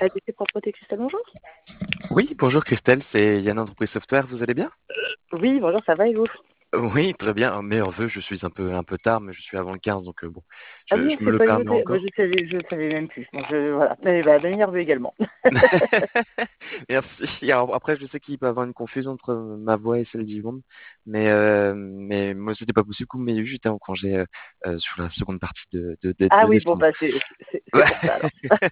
ADC Propreté Christelle, bonjour. Oui, bonjour Christelle, c'est Yann Entreprise Software, vous allez bien? Oui, bonjour, ça va et vous? Oui, très bien. Meilleur vœu, je suis un peu tard, mais je suis avant le 15, donc bon, Ah je, oui, je on me s'est le pas eu au permets téléphone. encore. Je savais même plus. Bon, voilà. Mais bah, meilleur vœu également. Merci. Alors, après, je sais qu'il peut y avoir une confusion entre ma voix et celle d'Yvonne, mais moi, c'était pas possible. Comme mais j'étais en congé sur la seconde partie Ah de oui, bon, décembre. bah, c'est pour ça alors.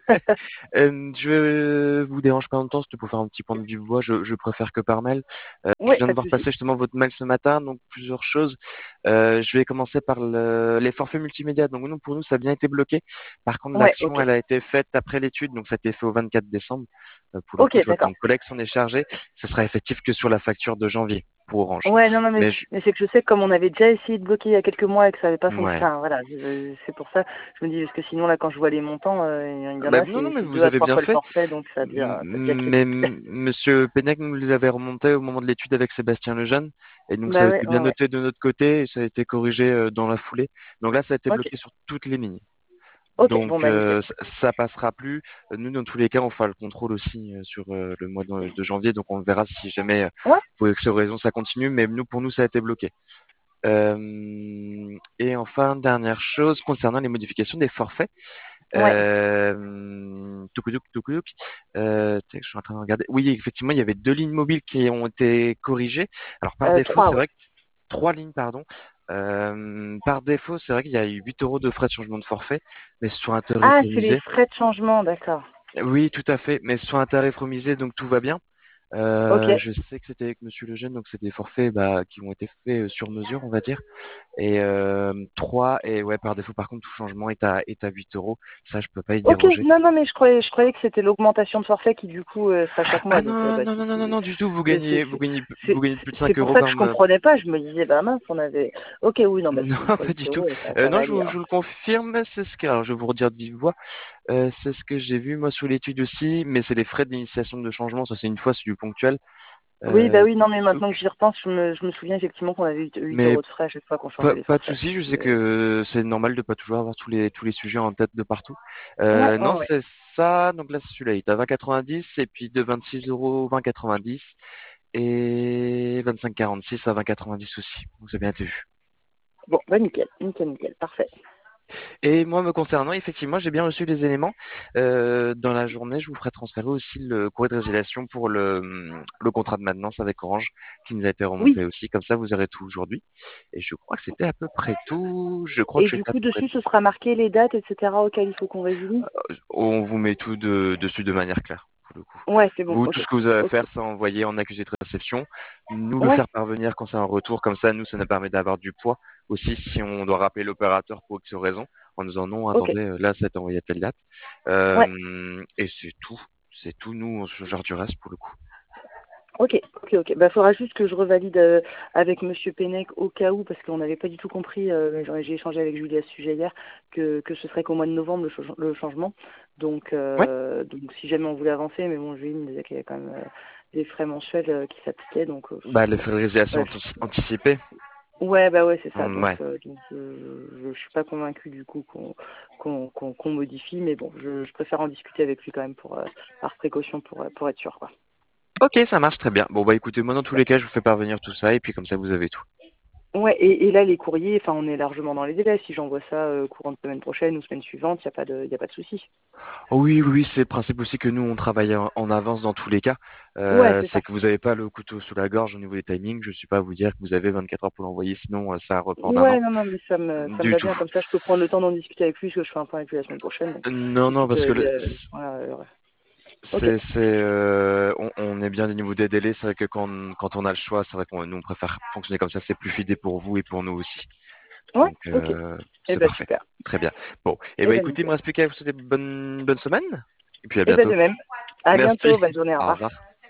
Je vous dérange pas longtemps, c'était pour faire un petit point de vive voix. Je préfère que par mail. Je Ouais, viens de pas de voir souci. passer justement votre mail ce matin, donc plusieurs choses. Je vais commencer par les forfaits multimédia. Donc nous, pour nous, ça a bien été bloqué. Par contre, Ouais, l'action, ok. elle a été faite après l'étude, donc ça a été fait au 24 décembre. Pour le Ok, coup, je vois que d'accord. mon collègue s'en est chargé. Ce sera effectif que sur la facture de janvier pour Orange. Ouais, non, non, Mais mais c'est que je sais que comme on avait déjà essayé de bloquer il y a quelques mois et que ça n'avait pas fonctionné, ouais. enfin, voilà, c'est pour ça, je me dis, parce que sinon, là, quand je vois les montants, il y en Bah, a, non, non, c'est mais deux vous à avez trois bien fois le fait. forfait, donc ça devient Mais critique. Monsieur Pennec nous les avait remontés au moment de l'étude avec Sébastien Lejeune, et donc ça Bah a ouais, été bien ouais, ouais. noté de notre côté et ça a été corrigé dans la foulée. Donc là, ça a été Ok, bloqué sur toutes les lignes. ok, bon, Donc bah nickel. ça passera plus. Nous, dans tous les cas, on fera le contrôle aussi sur le mois de janvier, donc on verra si jamais Ouais, pour X raison ça continue. Mais nous, pour nous, ça a été bloqué. Et enfin, dernière chose concernant les modifications des forfaits. ouais. Toukoudou, toukoudou. Je suis en train de regarder. Oui, effectivement, il y avait deux lignes mobiles qui ont été corrigées. Alors par défaut, Trois, c'est ouais. vrai que trois lignes, pardon. Par défaut, c'est vrai qu'il y a eu 8 € de frais de changement de forfait, mais sur un tarif Ah, c'est les remisé. frais de changement, d'accord. Oui, tout à fait, mais sur un tarif remisé, donc tout va bien. Ok, Je sais que c'était avec Monsieur Lejeune, donc c'est des forfaits qui ont été faits sur mesure, on va dire. Et 3, et ouais, par défaut, par contre, tout changement est à 8 €. Ça, je peux pas y ok. déroger. Non, non, mais je croyais que c'était l'augmentation de forfait qui du coup sera chaque Ah mois. Donc, non, bah, non, si non, non, non, c'est non, du tout, vous c'est gagnez, c'est vous c'est gagnez, c'est vous gagnez plus de c'est 5 pour euros ça que par je mois. comprenais pas. Je me disais, bah mince, on avait. Ok, oui, non, bah Non, si une fois pas 8 du tout. euros, ça va Non, aller je alors. vous le confirme, c'est ce que, alors je vais vous redire de vive voix, c'est ce que j'ai vu moi sur l'étude aussi, mais c'est les frais d'initiation de changement, ça c'est une fois, c'est du ponctuel. Oui, bah oui, non, mais Touc, maintenant que j'y repense, je me souviens effectivement qu'on avait 8 mais euros de frais à chaque fois qu'on changeait les pas de forfaits. souci, je sais que c'est normal de pas toujours avoir tous les sujets en tête de partout. Ouais, ouais, Non, ouais. c'est ça, donc là celui-là il est à 20,90 et puis de 26 euros 20,90 et 25,46 à 20,90 aussi. Donc c'est bien été vu. Bon, bah nickel, nickel, nickel, parfait. Et moi, me concernant, effectivement, j'ai bien reçu les éléments. Dans la journée, je vous ferai transférer aussi le courrier de résiliation pour le contrat de maintenance avec Orange, qui nous a été Oui. remonté aussi. Comme ça, vous aurez tout aujourd'hui. Et je crois que c'était à peu près tout. Je crois que Et du j'étais à coup, peu près. dessus, ce sera marqué les dates, etc. auxquelles il faut qu'on résilie. On vous met tout dessus de manière claire, pour le coup. Ouais, c'est bon. Vous, tout Ok, ce que vous avez à ok. faire, c'est envoyer en accusé de réception, nous le Ouais, faire parvenir quand c'est un retour. Comme ça, nous, ça nous permet d'avoir du poids. Aussi, si on doit rappeler l'opérateur pour X raison, en nous disant non, ok. attendez, là, c'est envoyé à telle date. Ouais. Et c'est tout. C'est tout. Nous, on se charge du reste pour le coup. Ok, ok, ok. Bah, faudra juste que je revalide avec Monsieur Pennec au cas où, parce qu'on n'avait pas du tout compris. J'ai échangé avec Julie à ce sujet hier que ce serait qu'au mois de novembre le changement. Ouais. Donc si jamais on voulait avancer, mais bon, Julie me disait qu'il y avait quand même des frais mensuels qui s'appliquaient. Donc Bah, les frais de résiliation bref. anticipés. Ouais, bah ouais, c'est ça. Ouais. Je suis pas convaincue du coup qu'on modifie, mais bon, je préfère en discuter avec lui quand même par précaution pour être sûr, quoi. Ok, ça marche très bien. Bon, bah, écoutez, moi, dans tous les cas, je vous fais parvenir tout ça et puis comme ça, vous avez tout. Ouais, et là, les courriers, enfin, on est largement dans les délais. Si j'envoie ça courant de semaine prochaine ou semaine suivante, y a pas de souci. Oh oui, oui, oui, c'est le principe aussi que nous, on travaille en avance dans tous les cas. Ouais, c'est ça. C'est que vous n'avez pas le couteau sous la gorge au niveau des timings. Je ne suis pas à vous dire que vous avez 24 heures pour l'envoyer, sinon ça a un report d'un Ouais, an. non, non, mais ça me Du va tout. bien. Comme ça, je peux prendre le temps d'en discuter avec lui, parce que je fais un point avec lui la semaine prochaine. Donc, Non, tout de non, suite, parce que voilà, ouais. Ok. on est bien au niveau des délais. C'est vrai que quand on a le choix, c'est vrai qu'on nous on préfère fonctionner comme ça. C'est plus fidé pour vous et pour nous aussi. Ouais, Donc ok. Eh c'est ben, parfait. super. Très bien. Bon, et Eh ben ben, écoutez, il me nickel. reste plus qu'à vous souhaiter bonne semaine. Et puis à Eh ben, bientôt. de même. À Merci. bientôt. Bonne journée. Au Au revoir. revoir.